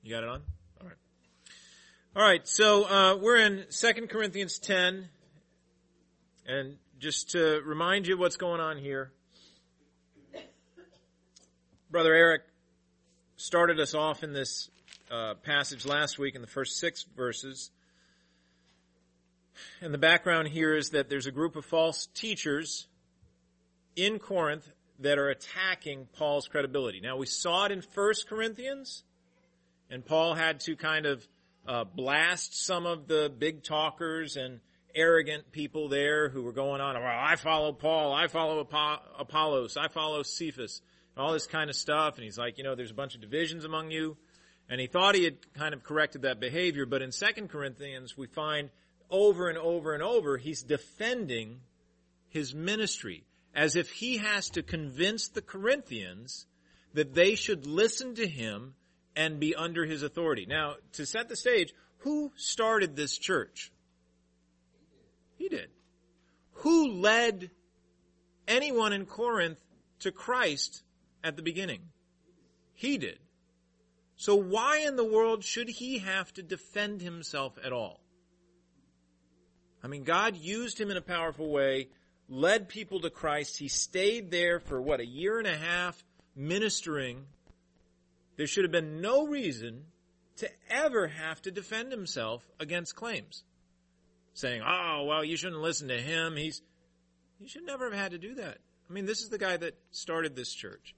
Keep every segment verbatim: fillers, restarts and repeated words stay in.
You got it on? All right. All right, so uh, we're in Second Corinthians ten. And just to remind you what's going on here, Brother Eric started us off in this uh, passage last week in the first six verses. And the background here is that there's a group of false teachers in Corinth that are attacking Paul's credibility. Now, we saw it in First Corinthians, and Paul had to kind of uh, blast some of the big talkers and arrogant people there who were going on, well, I follow Paul, I follow Apollos, I follow Cephas, all this kind of stuff. And he's like, you know, there's a bunch of divisions among you. And he thought he had kind of corrected that behavior. But in Second Corinthians, we find over and over and over, he's defending his ministry as if he has to convince the Corinthians that they should listen to him and be under his authority. Now, to set the stage, who started this church? He did. Who led anyone in Corinth to Christ at the beginning? He did. So why in the world should he have to defend himself at all? I mean, God used him in a powerful way, led people to Christ. He stayed there for, what, a year and a half ministering. There should have been no reason to ever have to defend himself against claims. Saying, oh, well, you shouldn't listen to him. He's, he should never have had to do that. I mean, this is the guy that started this church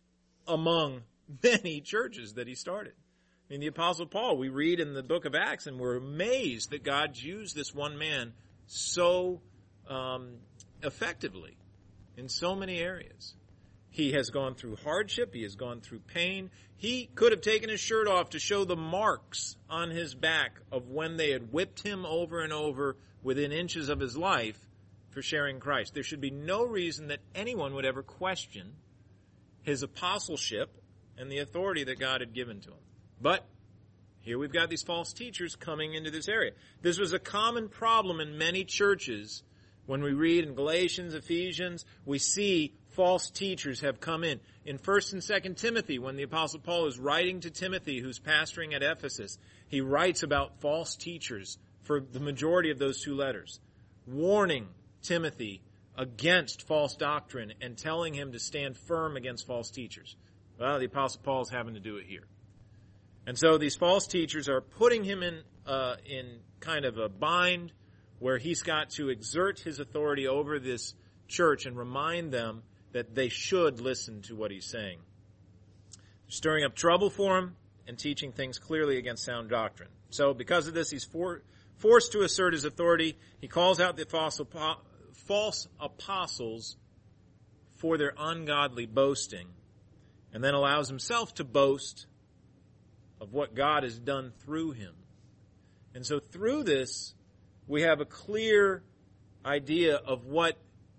among many churches that he started. I mean, the Apostle Paul, we read in the book of Acts, and we're amazed that God used this one man so um, effectively in so many areas. He has gone through hardship. He has gone through pain. He could have taken his shirt off to show the marks on his back of when they had whipped him over and over within inches of his life for sharing Christ. There should be no reason that anyone would ever question his apostleship and the authority that God had given to him. But here we've got these false teachers coming into this area. This was a common problem in many churches. When we read in Galatians, Ephesians, we see false teachers have come in. In First and Second Timothy, when the Apostle Paul is writing to Timothy, who's pastoring at Ephesus, he writes about false teachers for the majority of those two letters, warning Timothy against false doctrine and telling him to stand firm against false teachers. Well, the Apostle Paul is having to do it here. And so these false teachers are putting him in uh, in kind of a bind where he's got to exert his authority over this church and remind them that they should listen to what he's saying. They're stirring up trouble for him and teaching things clearly against sound doctrine. So because of this, he's for, forced to assert his authority. He calls out the false, false apostles for their ungodly boasting, and then allows himself to boast of what God has done through him. And so through this, we have a clear idea of what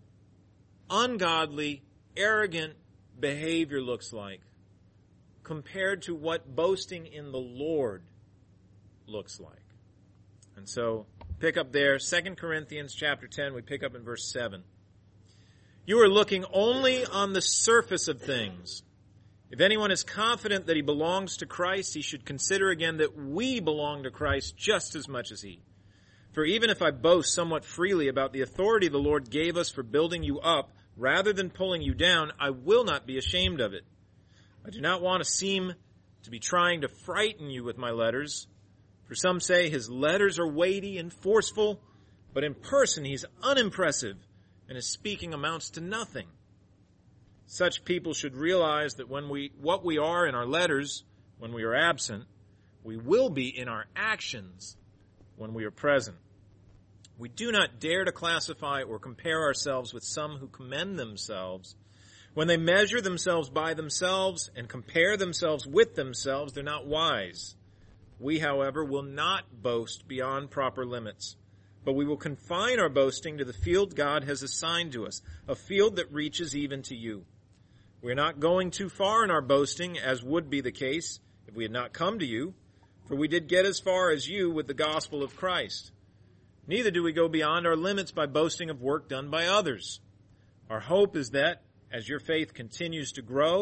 ungodly, arrogant behavior looks like compared to what boasting in the Lord looks like. And so, pick up there, Second Corinthians chapter ten, we pick up in verse seven. You are looking only on the surface of things. If anyone is confident that he belongs to Christ, he should consider again that we belong to Christ just as much as he. For even if I boast somewhat freely about the authority the Lord gave us for building you up, rather than pulling you down, I will not be ashamed of it. I do not want to seem to be trying to frighten you with my letters. For some say his letters are weighty and forceful, but in person he's unimpressive, and his speaking amounts to nothing. Such people should realize that when we, what we are in our letters, when we are absent, we will be in our actions when we are present. We do not dare to classify or compare ourselves with some who commend themselves. When they measure themselves by themselves and compare themselves with themselves, they're not wise. We, however, will not boast beyond proper limits, but we will confine our boasting to the field God has assigned to us, a field that reaches even to you. We are not going too far in our boasting, as would be the case if we had not come to you, for we did get as far as you with the gospel of Christ. Neither do we go beyond our limits by boasting of work done by others. Our hope is that, as your faith continues to grow,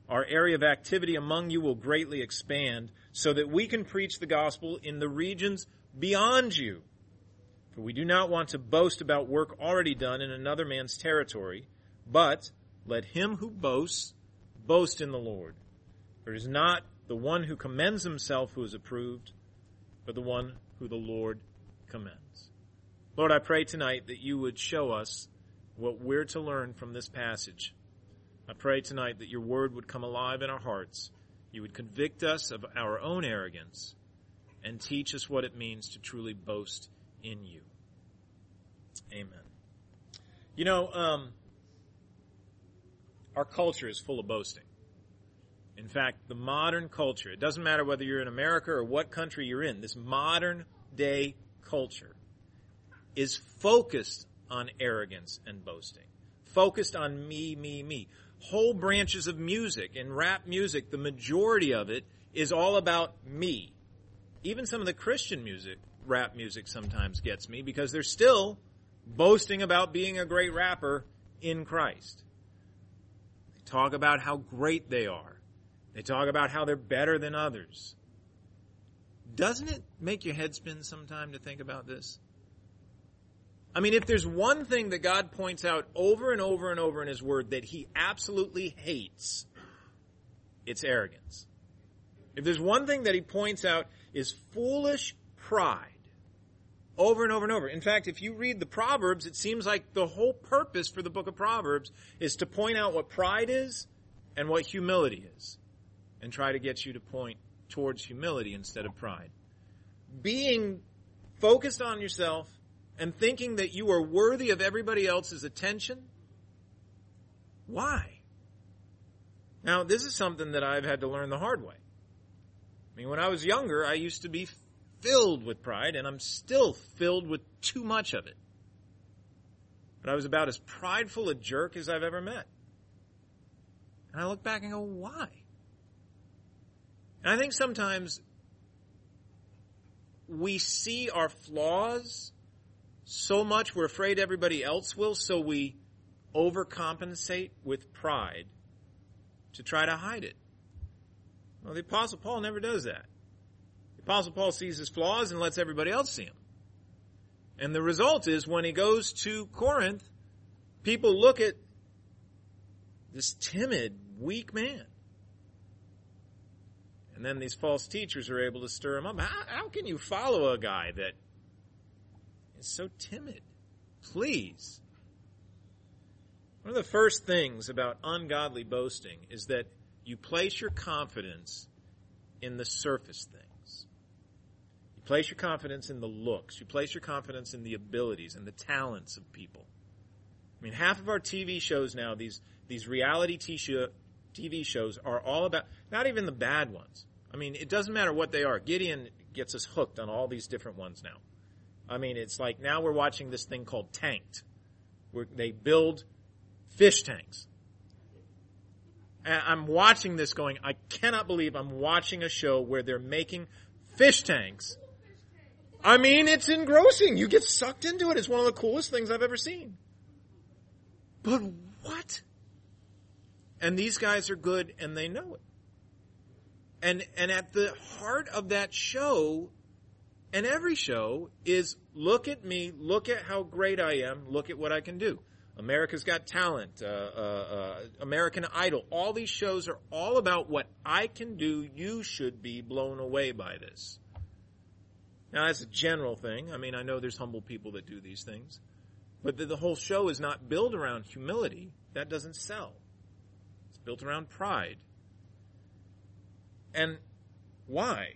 Our area of activity among you will greatly expand so that we can preach the gospel in the regions beyond you. For we do not want to boast about work already done in another man's territory, but let him who boasts boast in the Lord. For it is not the one who commends himself who is approved, but the one who the Lord commends. Lord, I pray tonight that you would show us what we're to learn from this passage. I pray tonight that your word would come alive in our hearts. You would convict us of our own arrogance and teach us what it means to truly boast in you. Amen. You know, um, our culture is full of boasting. In fact, the modern culture, it doesn't matter whether you're in America or what country you're in, this modern day culture is focused on arrogance and boasting, focused on me, me, me. Whole branches of music and rap music, the majority of it is all about me. Even some of the Christian music, rap music sometimes gets me because they're still boasting about being a great rapper in Christ. They talk about how great they are. They talk about how they're better than others. Doesn't it make your head spin sometime to think about this? I mean, if there's one thing that God points out over and over and over in his word that he absolutely hates, it's arrogance. If there's one thing that he points out is foolish pride over and over and over. In fact, if you read the Proverbs, it seems like the whole purpose for the book of Proverbs is to point out what pride is and what humility is and try to get you to point towards humility instead of pride. Being focused on yourself and thinking that you are worthy of everybody else's attention? Why? Now, this is something that I've had to learn the hard way. I mean, when I was younger, I used to be filled with pride, and I'm still filled with too much of it. But I was about as prideful a jerk as I've ever met. And I look back and go, why? And I think sometimes we see our flaws so much we're afraid everybody else will, so we overcompensate with pride to try to hide it. Well, the Apostle Paul never does that. The Apostle Paul sees his flaws and lets everybody else see them. And the result is when he goes to Corinth, people look at this timid, weak man. And then these false teachers are able to stir him up. How, how can you follow a guy that is so timid? Please. One of the first things about ungodly boasting is that you place your confidence in the surface things. You place your confidence in the looks. You place your confidence in the abilities and the talents of people. I mean, half of our T V shows now, these these reality T V shows are all about, not even the bad ones. I mean, it doesn't matter what they are. Gideon gets us hooked on all these different ones now. I mean, it's like now we're watching this thing called Tanked, where they build fish tanks. And I'm watching this going, I cannot believe I'm watching a show where they're making fish tanks. I mean, it's engrossing. You get sucked into it. It's one of the coolest things I've ever seen. But what? And these guys are good and they know it. And and at the heart of that show, and every show, is look at me, look at how great I am, look at what I can do. America's Got Talent, uh, uh, uh, American Idol, all these shows are all about what I can do. You should be blown away by this. Now, that's a general thing. I mean, I know there's humble people that do these things. But the, the whole show is not built around humility. That doesn't sell. It's built around pride. And why?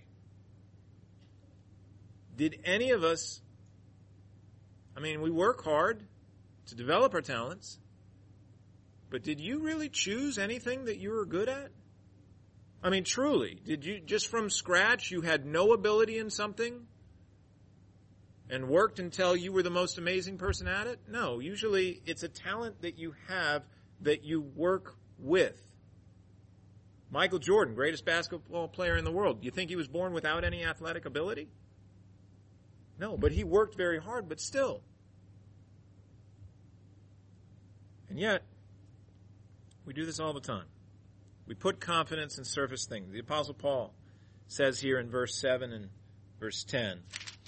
Did any of us, I mean, we work hard to develop our talents, but did you really choose anything that you were good at? I mean, truly, did you, just from scratch, you had no ability in something and worked until you were the most amazing person at it? No, usually it's a talent that you have that you work with. Michael Jordan, greatest basketball player in the world. Do you think he was born without any athletic ability? No, but he worked very hard, but still. And yet, we do this all the time. We put confidence in surface things. The Apostle Paul says here in verse seven and verse ten,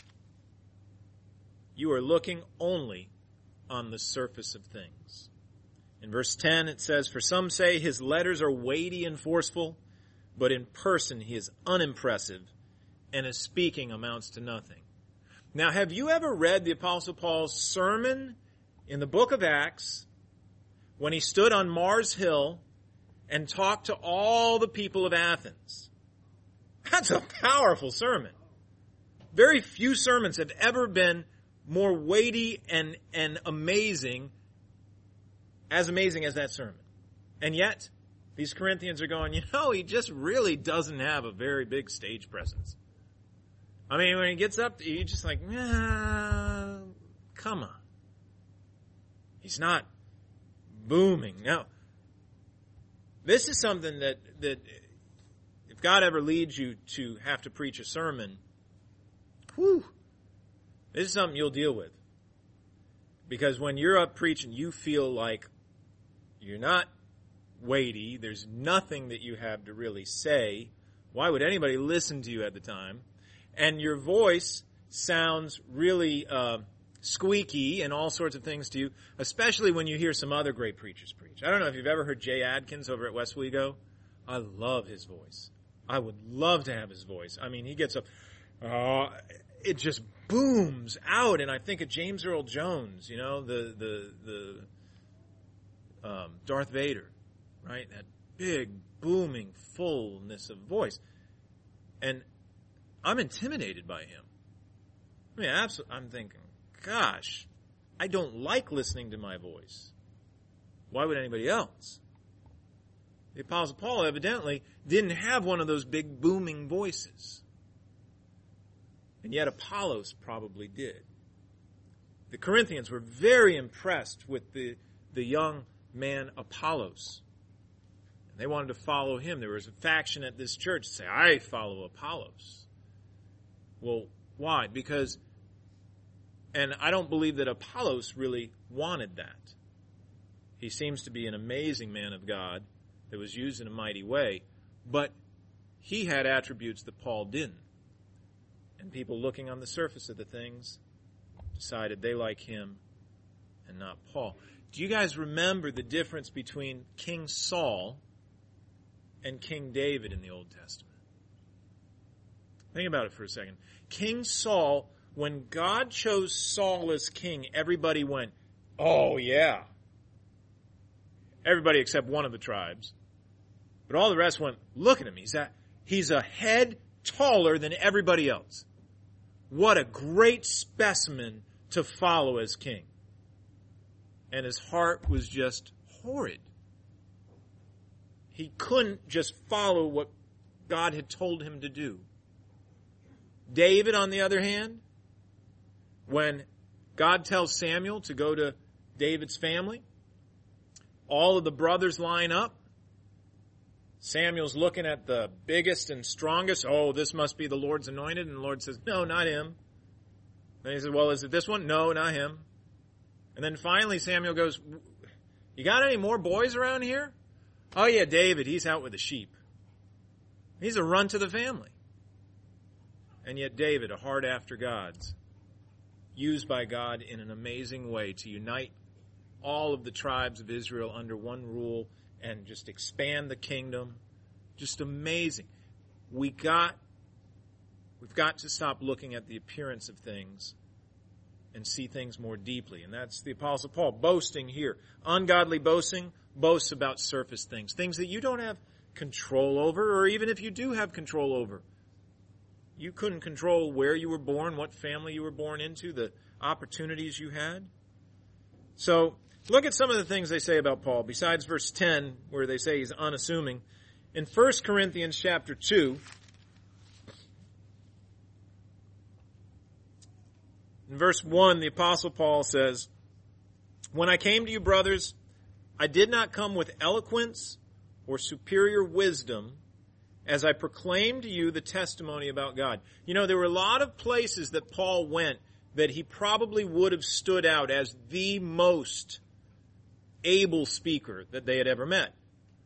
you are looking only on the surface of things. In verse ten it says, for some say his letters are weighty and forceful, but in person he is unimpressive, and his speaking amounts to nothing. Now, have you ever read the Apostle Paul's sermon in the book of Acts when he stood on Mars Hill and talked to all the people of Athens? That's a powerful sermon. Very few sermons have ever been more weighty and, and amazing, as amazing as that sermon. And yet, these Corinthians are going, you know, he just really doesn't have a very big stage presence. I mean, when he gets up, you're just like, nah, come on. He's not booming. Now, this is something that, that if God ever leads you to have to preach a sermon, whew, this is something you'll deal with. Because when you're up preaching, you feel like you're not weighty. There's nothing that you have to really say. Why would anybody listen to you at the time? And your voice sounds really uh, squeaky and all sorts of things to you, especially when you hear some other great preachers preach. I don't know if you've ever heard Jay Adkins over at Westwego. I love his voice. I would love to have his voice. I mean, he gets up, uh, it just booms out, and I think of James Earl Jones, you know, the the the um, Darth Vader, right? That big, booming fullness of voice. And I'm intimidated by him. I mean, absolutely, I'm thinking, gosh, I don't like listening to my voice. Why would anybody else? The Apostle Paul evidently didn't have one of those big booming voices. And yet Apollos probably did. The Corinthians were very impressed with the, the young man Apollos. And they wanted to follow him. There was a faction at this church that say, I follow Apollos. Well, why? Because, and I don't believe that Apollos really wanted that. He seems to be an amazing man of God that was used in a mighty way, but he had attributes that Paul didn't. And people looking on the surface of the things decided they like him and not Paul. Do you guys remember the difference between King Saul and King David in the Old Testament? Think about it for a second. King Saul, when God chose Saul as king, everybody went, oh yeah. Everybody except one of the tribes. But all the rest went, look at him. He's a, he's a head taller than everybody else. What a great specimen to follow as king. And his heart was just horrid. He couldn't just follow what God had told him to do. David, on the other hand, when God tells Samuel to go to David's family, all of the brothers line up. Samuel's looking at the biggest and strongest. Oh, this must be the Lord's anointed. And the Lord says, no, not him. And he says, well, is it this one? No, not him. And then finally Samuel goes, you got any more boys around here? Oh yeah, David, he's out with the sheep. He's a run to the family. And yet David, a heart after God's, used by God in an amazing way to unite all of the tribes of Israel under one rule and just expand the kingdom. Just amazing. We got, we've got to stop looking at the appearance of things and see things more deeply. And that's the Apostle Paul boasting here. Ungodly boasting boasts about surface things, things that you don't have control over, or even if you do have control over. You couldn't control where you were born, what family you were born into, the opportunities you had. So, look at some of the things they say about Paul, besides verse ten, where they say he's unassuming. In First Corinthians chapter two, in verse one, the Apostle Paul says, when I came to you, brothers, I did not come with eloquence or superior wisdom, as I proclaimed to you the testimony about God. You know, there were a lot of places that Paul went that he probably would have stood out as the most able speaker that they had ever met.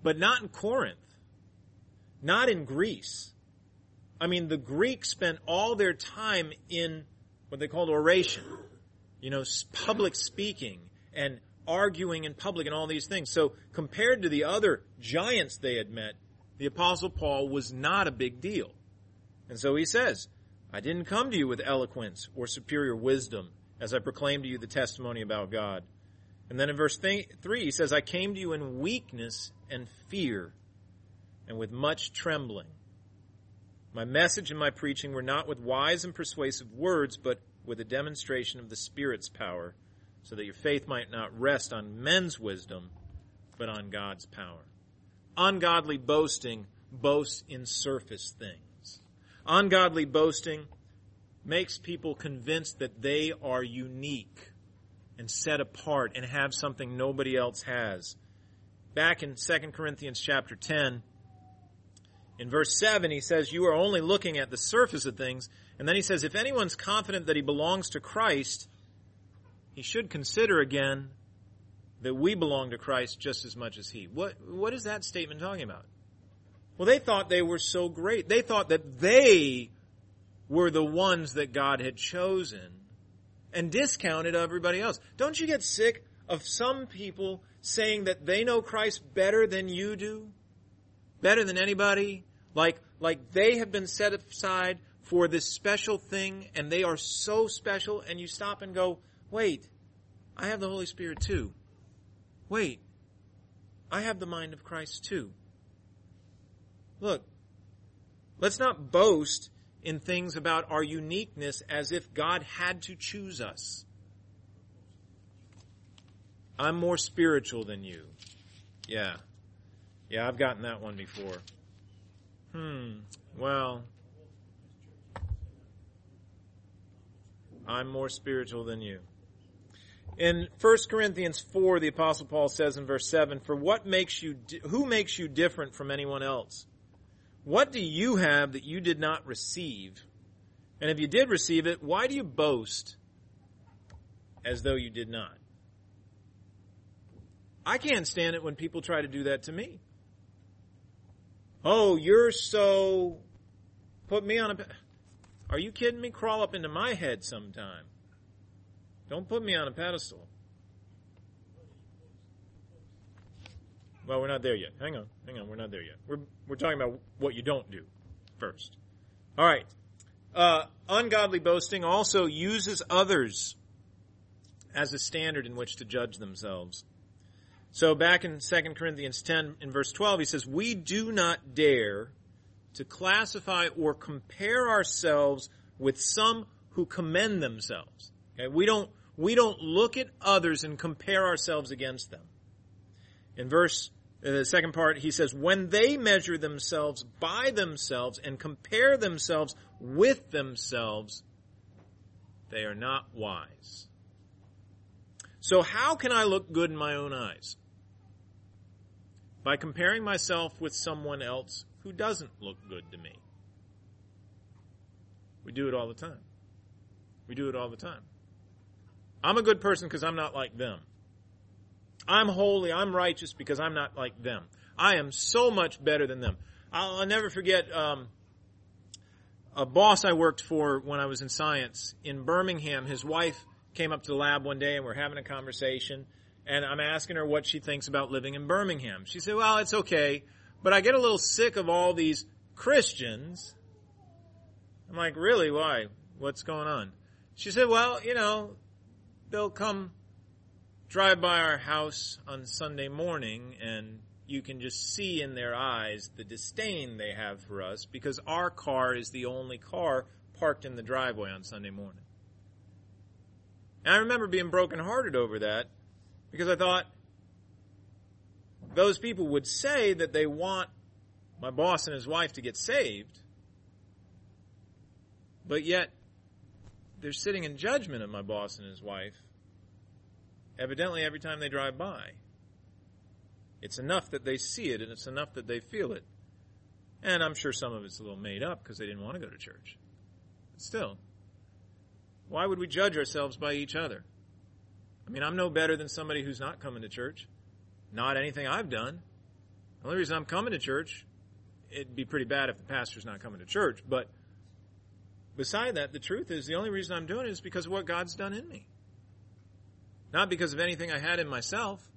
But not in Corinth. Not in Greece. I mean, the Greeks spent all their time in what they called oration. You know, public speaking and arguing in public and all these things. So compared to the other giants they had met, the Apostle Paul was not a big deal. And so he says, I didn't come to you with eloquence or superior wisdom as I proclaimed to you the testimony about God. And then in verse three, he says, I came to you in weakness and fear and with much trembling. My message and my preaching were not with wise and persuasive words, but with a demonstration of the Spirit's power, so that your faith might not rest on men's wisdom, but on God's power. Ungodly boasting boasts in surface things. Ungodly boasting makes people convinced that they are unique and set apart and have something nobody else has. Back in Second Corinthians chapter ten, in verse seven, he says, you are only looking at the surface of things. And then he says, if anyone's confident that he belongs to Christ, he should consider again that we belong to Christ just as much as he. What, what is that statement talking about? Well, they thought they were so great. They thought that they were the ones that God had chosen and discounted everybody else. Don't you get sick of some people saying that they know Christ better than you do? Better than anybody? Like, like they have been set aside for this special thing and they are so special, and you stop and go, wait, I have the Holy Spirit too. Wait, I have the mind of Christ too. Look, let's not boast in things about our uniqueness as if God had to choose us. I'm more spiritual than you. Yeah. Yeah, I've gotten that one before. Hmm, well, I'm more spiritual than you. In First Corinthians four, the Apostle Paul says in verse seven, for what makes you, di- who makes you different from anyone else? What do you have that you did not receive? And if you did receive it, why do you boast as though you did not? I can't stand it when people try to do that to me. Oh, you're so, put me on a, are you kidding me? Crawl up into my head sometime. Don't put me on a pedestal. Well, we're not there yet. Hang on, hang on, we're not there yet. We're we're talking about what you don't do first. All right. Uh, ungodly boasting also uses others as a standard in which to judge themselves. So back in Second Corinthians ten, in verse twelve, he says, we do not dare to classify or compare ourselves with some who commend themselves. Okay? We don't, we don't look at others and compare ourselves against them. In verse, uh, the second part, he says, when they measure themselves by themselves and compare themselves with themselves, they are not wise. So how can I look good in my own eyes? By comparing myself with someone else who doesn't look good to me. We do it all the time. We do it all the time. I'm a good person because I'm not like them. I'm holy, I'm righteous because I'm not like them. I am so much better than them. I'll, I'll never forget um, a boss I worked for when I was in science in Birmingham. His wife came up to the lab one day and we're having a conversation. And I'm asking her what she thinks about living in Birmingham. She said, well, it's okay, but I get a little sick of all these Christians. I'm like, really? Why? What's going on? She said, well, you know, they'll come drive by our house on Sunday morning and you can just see in their eyes the disdain they have for us because our car is the only car parked in the driveway on Sunday morning. And I remember being brokenhearted over that. Because I thought those people would say that they want my boss and his wife to get saved, but yet they're sitting in judgment of my boss and his wife, evidently every time they drive by. It's enough that they see it, and it's enough that they feel it. And I'm sure some of it's a little made up because they didn't want to go to church. But still, why would we judge ourselves by each other? I mean, I'm no better than somebody who's not coming to church. Not anything I've done. The only reason I'm coming to church, it'd be pretty bad if the pastor's not coming to church, but beside that, the truth is the only reason I'm doing it is because of what God's done in me. Not because of anything I had in myself.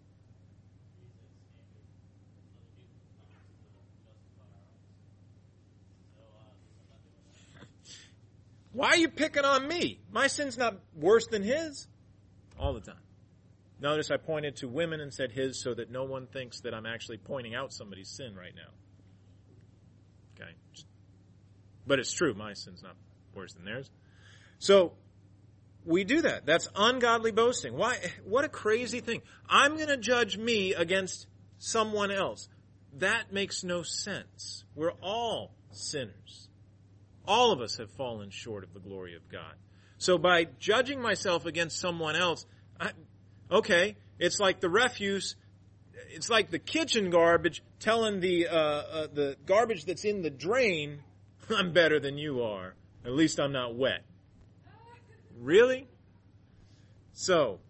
Why are you picking on me? My sin's not worse than his. All the time. Notice I pointed to women and said his so that no one thinks that I'm actually pointing out somebody's sin right now. Okay. But it's true. My sin's not worse than theirs. So, we do that. That's ungodly boasting. Why? What a crazy thing. I'm going to judge me against someone else. That makes no sense. We're all sinners. All of us have fallen short of the glory of God. So by judging myself against someone else, I, okay, it's like the refuse, it's like the kitchen garbage telling the uh, uh, the garbage that's in the drain, I'm better than you are. At least I'm not wet. Really? So,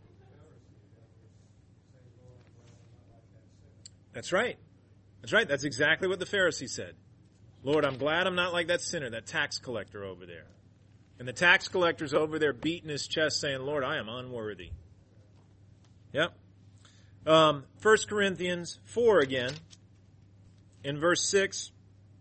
that's right. That's right. That's exactly what the Pharisee said. Lord, I'm glad I'm not like that sinner, that tax collector over there. And the tax collector's over there beating his chest saying, Lord, I am unworthy. Yep. Um, First Corinthians four again, in verse six.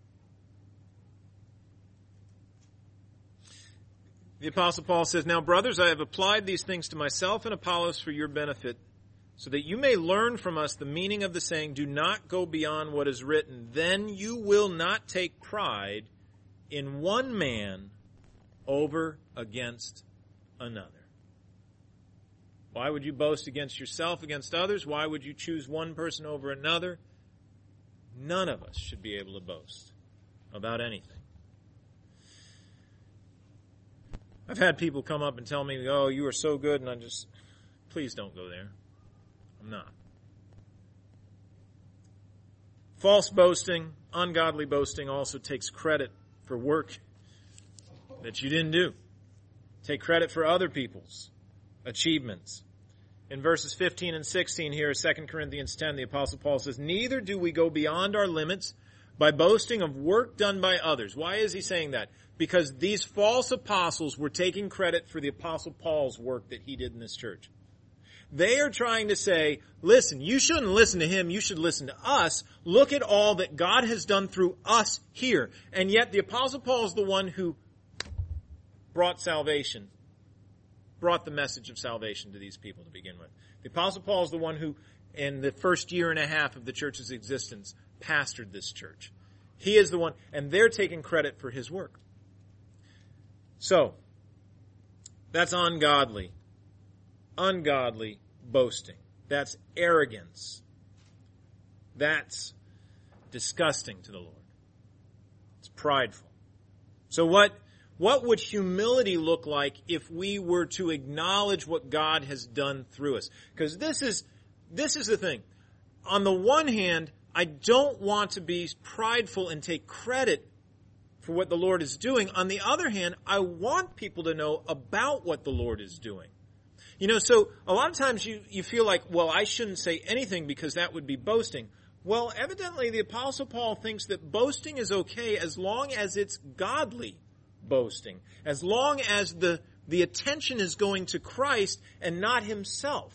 The Apostle Paul says, Now, brothers, I have applied these things to myself and Apollos for your benefit, so that you may learn from us the meaning of the saying, do not go beyond what is written. Then you will not take pride in one man over against another. Why would you boast against yourself, against others? Why would you choose one person over another? None of us should be able to boast about anything. I've had people come up and tell me, oh, you are so good, and I just, please don't go there. I'm not. False boasting, ungodly boasting also takes credit for work that you didn't do. Take credit for other people's achievements. In verses fifteen and sixteen here, Second Corinthians ten, the Apostle Paul says, Neither do we go beyond our limits by boasting of work done by others. Why is he saying that? Because these false apostles were taking credit for the Apostle Paul's work that he did in this church. They are trying to say, listen, you shouldn't listen to him, you should listen to us. Look at all that God has done through us here. And yet the Apostle Paul is the one who brought salvation, brought the message of salvation to these people to begin with. The Apostle Paul is the one who, in the first year and a half of the church's existence, pastored this church. He is the one, and they're taking credit for his work. So, that's ungodly. Ungodly boasting. That's arrogance. That's disgusting to the Lord. It's prideful. So what, what would humility look like if we were to acknowledge what God has done through us? Because this is, this is the thing. On the one hand, I don't want to be prideful and take credit for what the Lord is doing. On the other hand, I want people to know about what the Lord is doing. You know, so a lot of times you, you feel like, well, I shouldn't say anything because that would be boasting. Well, evidently the Apostle Paul thinks that boasting is okay as long as it's godly boasting. As long as the, the attention is going to Christ and not himself.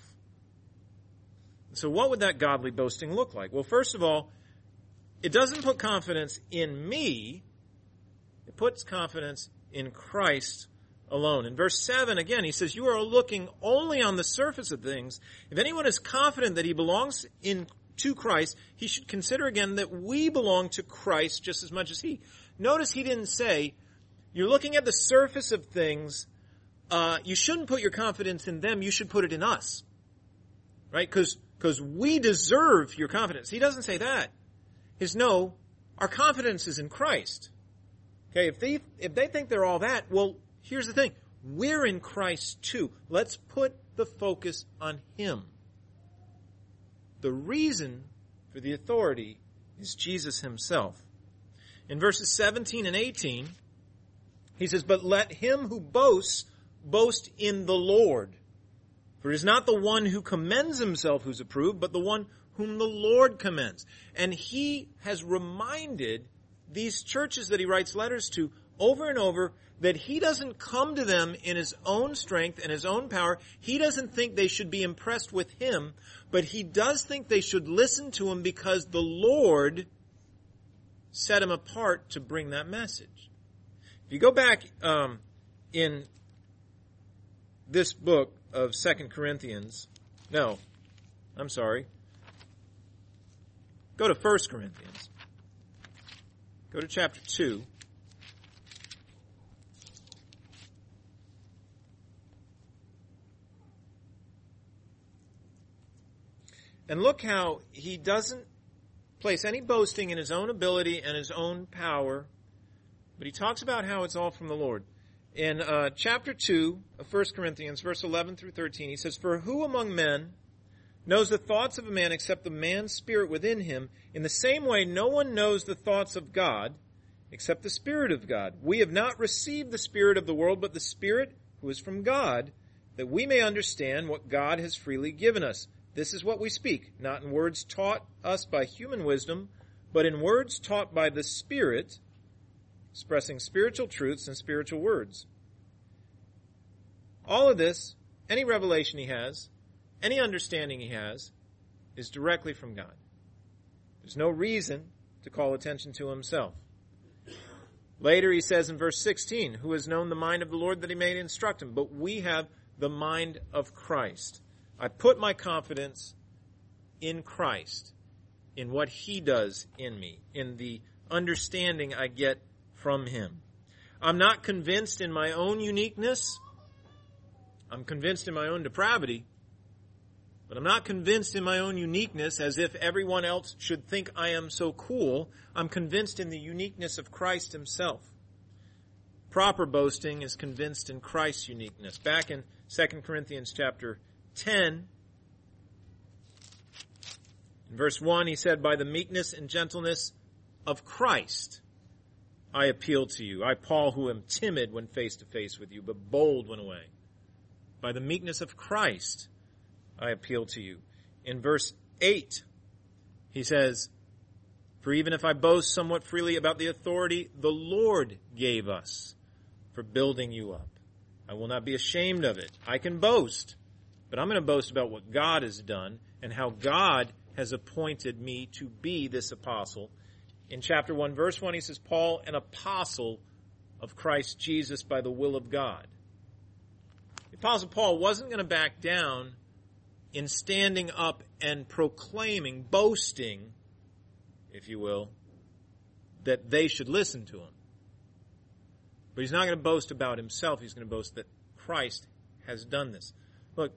So what would that godly boasting look like? Well, first of all, it doesn't put confidence in me. It puts confidence in Christ alone. In verse seven, again, he says, you are looking only on the surface of things. If anyone is confident that he belongs in to Christ, he should consider again that we belong to Christ just as much as he. Notice he didn't say, you're looking at the surface of things, uh, you shouldn't put your confidence in them, you should put it in us. Right? Because because we deserve your confidence. He doesn't say that. His no, our confidence is in Christ. Okay, if they if they think they're all that, well, here's the thing. We're in Christ too. Let's put the focus on him. The reason for the authority is Jesus himself. In verses seventeen and eighteen, he says, but let him who boasts, boast in the Lord. For it is not the one who commends himself who's approved, but the one whom the Lord commends. And he has reminded these churches that he writes letters to over and over that he doesn't come to them in his own strength and his own power. He doesn't think they should be impressed with him, but he does think they should listen to him because the Lord set him apart to bring that message. If you go back um, in this book of Second Corinthians, no, I'm sorry, go to First Corinthians. Go to chapter two. And look how he doesn't place any boasting in his own ability and his own power, but he talks about how it's all from the Lord. In uh, chapter two of First Corinthians, verse eleven through thirteen, he says, "For who among men knows the thoughts of a man except the man's spirit within him? In the same way, no one knows the thoughts of God except the Spirit of God. We have not received the spirit of the world, but the Spirit who is from God, that we may understand what God has freely given us. This is what we speak, not in words taught us by human wisdom, but in words taught by the Spirit, expressing spiritual truths and spiritual words." All of this, any revelation he has, any understanding he has, is directly from God. There's no reason to call attention to himself. Later he says in verse sixteen, "Who has known the mind of the Lord that he may instruct him? But we have the mind of Christ." I put my confidence in Christ, in what he does in me, in the understanding I get from him. I'm not convinced in my own uniqueness. I'm convinced in my own depravity, but I'm not convinced in my own uniqueness as if everyone else should think I am so cool. I'm convinced in the uniqueness of Christ himself. Proper boasting is convinced in Christ's uniqueness. Back in Second Corinthians chapter ten, in verse one, he said, "By the meekness and gentleness of Christ, I appeal to you. I, Paul, who am timid when face to face with you, but bold when away. By the meekness of Christ, I appeal to you." In verse eight, he says, "For even if I boast somewhat freely about the authority the Lord gave us for building you up, I will not be ashamed of it." I can boast, but I'm going to boast about what God has done and how God has appointed me to be this apostle. In chapter one, verse one, he says, "Paul, an apostle of Christ Jesus by the will of God." The apostle Paul wasn't going to back down in standing up and proclaiming, boasting, if you will, that they should listen to him. But he's not going to boast about himself. He's going to boast that Christ has done this. Look,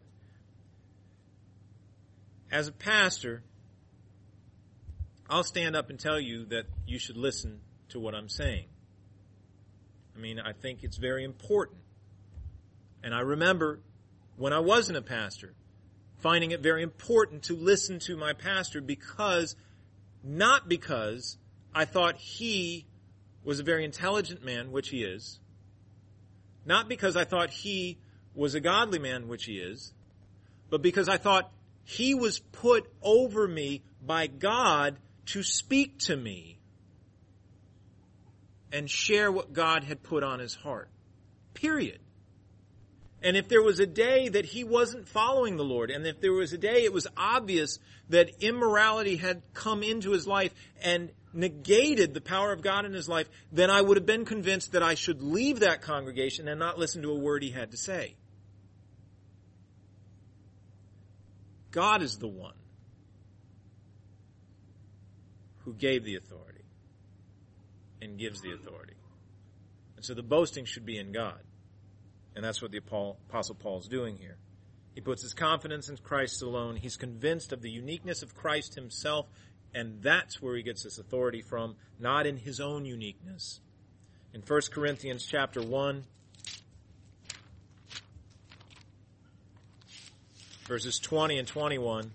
as a pastor, I'll stand up and tell you that you should listen to what I'm saying. I mean, I think it's very important. And I remember when I wasn't a pastor, finding it very important to listen to my pastor because, not because I thought he was a very intelligent man, which he is, not because I thought he was a godly man, which he is, but because I thought he was put over me by God to speak to me and share what God had put on his heart. Period. And if there was a day that he wasn't following the Lord, and if there was a day it was obvious that immorality had come into his life and negated the power of God in his life, then I would have been convinced that I should leave that congregation and not listen to a word he had to say. God is the one who gave the authority and gives the authority. And so the boasting should be in God. And that's what the Apostle Paul is doing here. He puts his confidence in Christ alone. He's convinced of the uniqueness of Christ himself, and that's where he gets this authority from, not in his own uniqueness. In First Corinthians chapter one, verses twenty and twenty-one,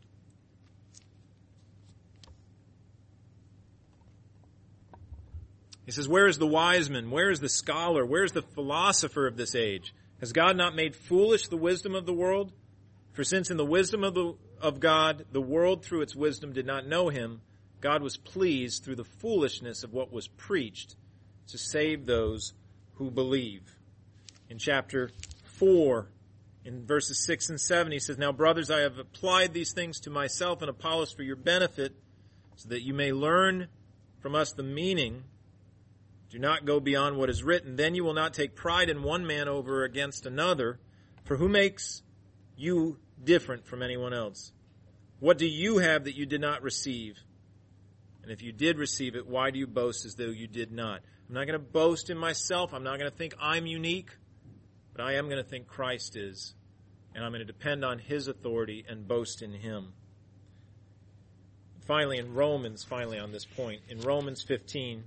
he says, "Where is the wise man? Where is the scholar? Where is the philosopher of this age? Has God not made foolish the wisdom of the world? For since in the wisdom of, the, of God, the world through its wisdom did not know him, God was pleased through the foolishness of what was preached to save those who believe. In chapter four, in verses six and seven, he says, Now, brothers, I have applied these things to myself and Apollos for your benefit, so that you may learn from us the meaning. Do not go beyond what is written. Then you will not take pride in one man over against another. For who makes you different from anyone else? What do you have that you did not receive? And if you did receive it, why do you boast as though you did not? I'm not going to boast in myself. I'm not going to think I'm unique. But I am going to think Christ is. And I'm going to depend on his authority and boast in him. Finally, in Romans, finally on this point, in Romans fifteen,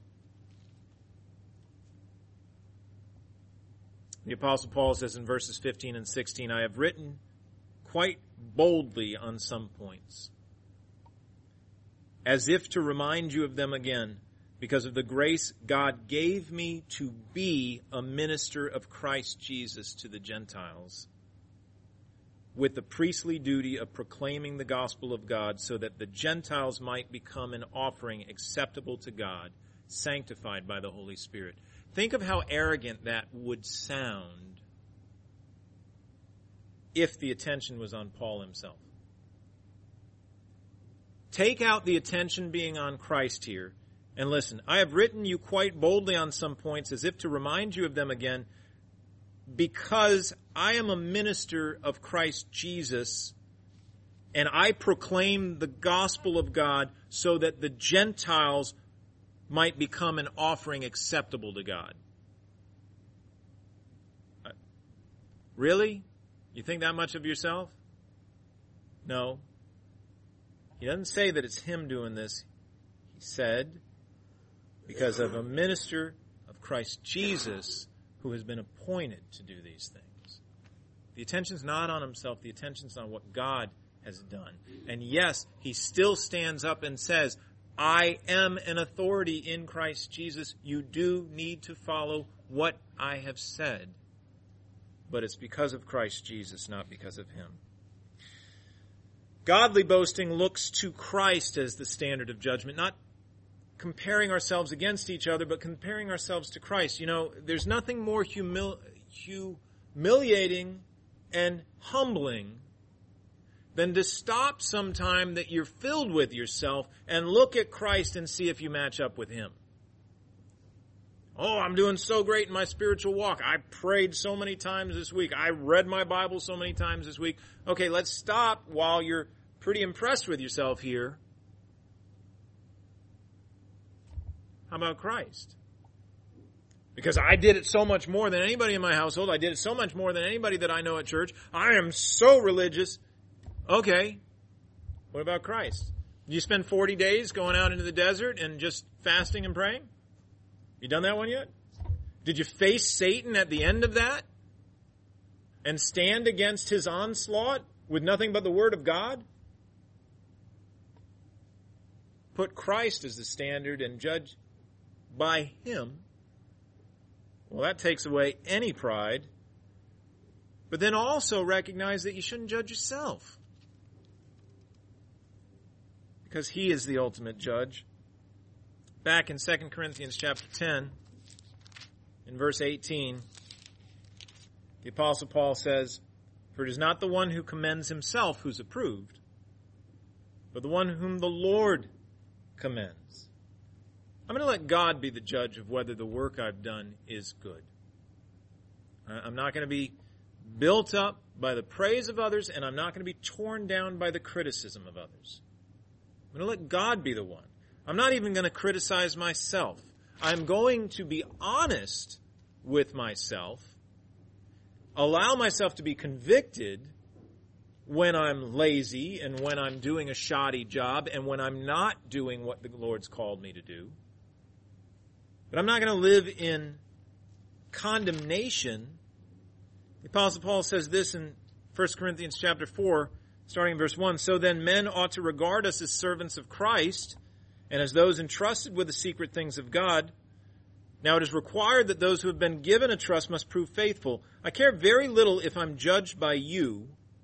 the Apostle Paul says in verses fifteen and sixteen, I have written quite boldly on some points, as if to remind you of them again, because of the grace God gave me to be a minister of Christ Jesus to the Gentiles, with the priestly duty of proclaiming the gospel of God, so that the Gentiles might become an offering acceptable to God, sanctified by the Holy Spirit. Think of how arrogant that would sound if the attention was on Paul himself. Take out the attention being on Christ here, and listen, I have written you quite boldly on some points, as if to remind you of them again, because I am a minister of Christ Jesus, and I proclaim the gospel of God so that the Gentiles might become an offering acceptable to God. Really? You think that much of yourself? No. He doesn't say that it's him doing this. He said, because of a minister of Christ Jesus who has been appointed to do these things. The attention's not on himself. The attention's on what God has done. And yes, he still stands up and says, I am an authority in Christ Jesus. You do need to follow what I have said. But it's because of Christ Jesus, not because of him. Godly boasting looks to Christ as the standard of judgment, not comparing ourselves against each other, but comparing ourselves to Christ. You know, there's nothing more humil- humiliating and humbling than to stop sometime that you're filled with yourself and look at Christ and see if you match up with him. Oh, I'm doing so great in my spiritual walk. I prayed so many times this week. I read my Bible so many times this week. Okay, let's stop while you're pretty impressed with yourself here. How about Christ? Because I did it so much more than anybody in my household. I did it so much more than anybody that I know at church. I am so religious. Okay, what about Christ? Did you spend forty days going out into the desert and just fasting and praying? You done that one yet? Did you face Satan at the end of that and stand against his onslaught with nothing but the word of God? Put Christ as the standard and judge by him. Well, that takes away any pride. But then also recognize that you shouldn't judge yourself, because he is the ultimate judge. Back in Second Corinthians chapter ten, in verse eighteen, the Apostle Paul says, For it is not the one who commends himself who's approved, but the one whom the Lord commends. I'm going to let God be the judge of whether the work I've done is good. I'm not going to be built up by the praise of others, and I'm not going to be torn down by the criticism of others. I'm going to let God be the one. I'm not even going to criticize myself. I'm going to be honest with myself, allow myself to be convicted when I'm lazy and when I'm doing a shoddy job and when I'm not doing what the Lord's called me to do. But I'm not going to live in condemnation. The Apostle Paul says this in First Corinthians chapter four, starting in verse one. So then men ought to regard us as servants of Christ and as those entrusted with the secret things of God. Now it is required that those who have been given a trust must prove faithful. I care very little if I'm judged by you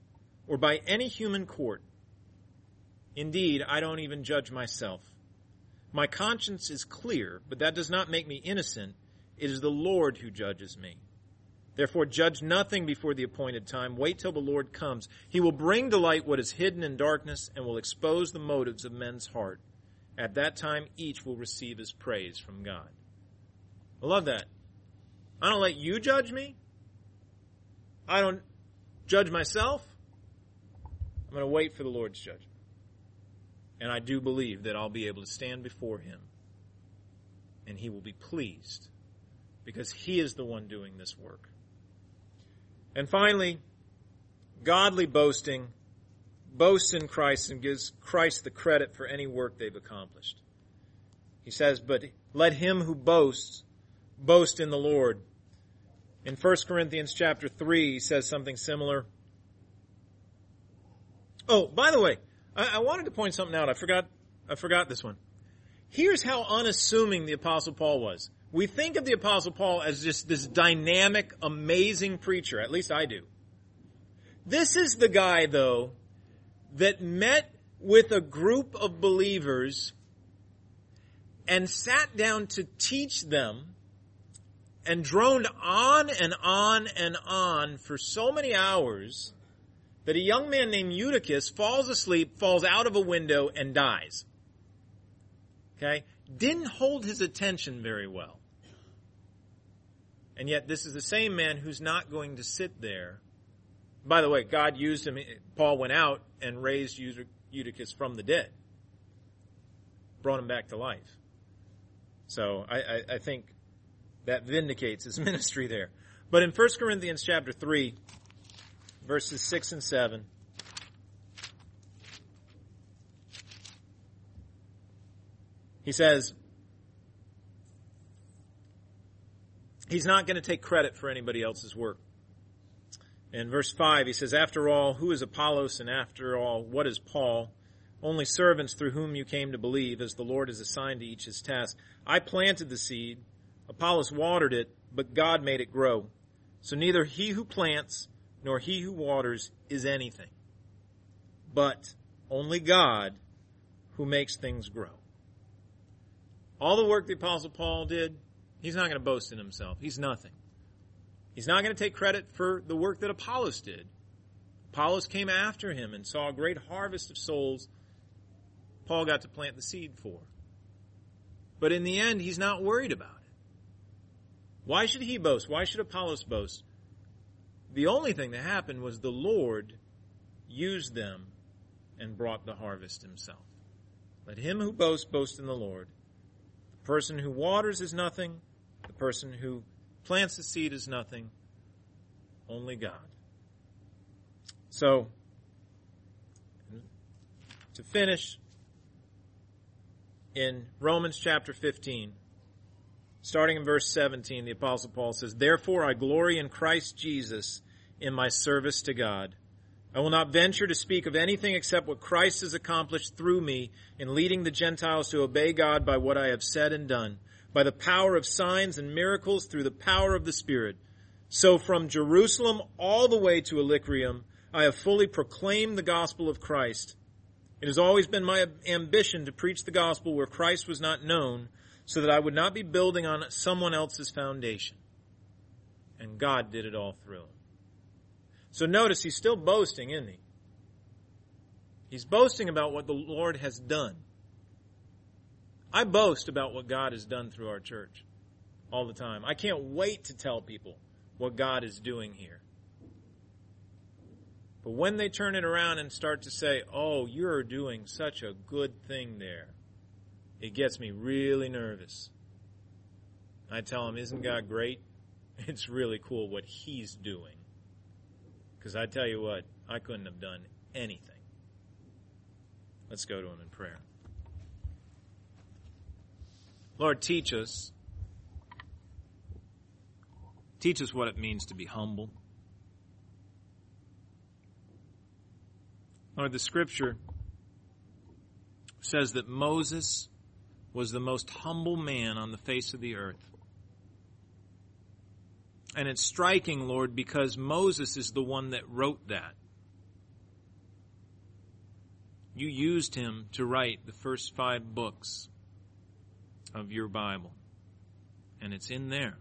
or by any human court. Indeed, I don't even judge myself. My conscience is clear, but that does not make me innocent. It is the Lord who judges me. Therefore, judge nothing before the appointed time. Wait till the Lord comes. He will bring to light what is hidden in darkness and will expose the motives of men's heart. At that time, each will receive his praise from God. I love that. I don't let you judge me. I don't judge myself. I'm going to wait for the Lord's judgment. And I do believe that I'll be able to stand before him and he will be pleased because he is the one doing this work. And finally, godly boasting boasts in Christ and gives Christ the credit for any work they've accomplished. He says, but let him who boasts boast in the Lord. In First Corinthians chapter three, he says something similar. Oh, by the way, I, I wanted to point something out. I forgot, I forgot this one. Here's how unassuming the Apostle Paul was. We think of the Apostle Paul as just this dynamic, amazing preacher. At least I do. This is the guy, though, that met with a group of believers and sat down to teach them and droned on and on and on for so many hours that a young man named Eutychus falls asleep, falls out of a window, and dies. Okay? Didn't hold his attention very well. And yet this is the same man who's not going to sit there. By the way, God used him. Paul went out and raised Eutychus from the dead. Brought him back to life. So I, I, I think that vindicates his ministry there. But in First Corinthians chapter three, verses six and seven, he says, he's not going to take credit for anybody else's work. In verse five, he says, after all, who is Apollos, and after all, what is Paul? Only servants through whom you came to believe, as the Lord has assigned to each his task. I planted the seed, Apollos watered it, but God made it grow. So neither he who plants nor he who waters is anything, but only God who makes things grow. All the work the Apostle Paul did, he's not going to boast in himself. He's nothing. He's not going to take credit for the work that Apollos did. Apollos came after him and saw a great harvest of souls Paul got to plant the seed for. But in the end, he's not worried about it. Why should he boast? Why should Apollos boast? The only thing that happened was the Lord used them and brought the harvest himself. Let him who boasts boast in the Lord. The person who waters is nothing. The person who plants the seed is nothing. Only God. So, to finish, in Romans chapter fifteen, starting in verse seventeen, the Apostle Paul says, therefore I glory in Christ Jesus in my service to God. I will not venture to speak of anything except what Christ has accomplished through me in leading the Gentiles to obey God by what I have said and done, by the power of signs and miracles through the power of the Spirit. So from Jerusalem all the way to Illyricum, I have fully proclaimed the gospel of Christ. It has always been my ambition to preach the gospel where Christ was not known, so that I would not be building on someone else's foundation. And God did it all through him. So notice he's still boasting, isn't he? He's boasting about what the Lord has done. I boast about what God has done through our church all the time. I can't wait to tell people what God is doing here. But when they turn it around and start to say, oh, you're doing such a good thing there, it gets me really nervous. I tell them, isn't God great? It's really cool what he's doing. Because I tell you what, I couldn't have done anything. Let's go to him in prayer. Lord, teach us. Teach us what it means to be humble. Lord, the scripture says that Moses was the most humble man on the face of the earth. And it's striking, Lord, because Moses is the one that wrote that. You used him to write the first five books of your Bible. And it's in there.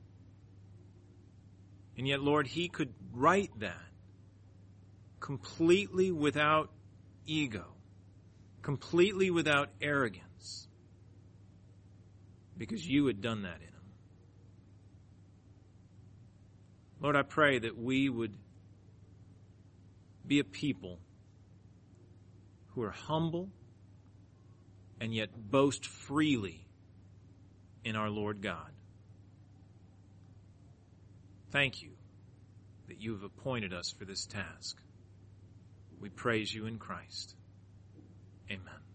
And yet, Lord, he could write that completely without ego, completely without arrogance, because you had done that in him. Lord, I pray that we would be a people who are humble and yet boast freely in our Lord God. Thank you that you have appointed us for this task. We praise you in Christ. Amen.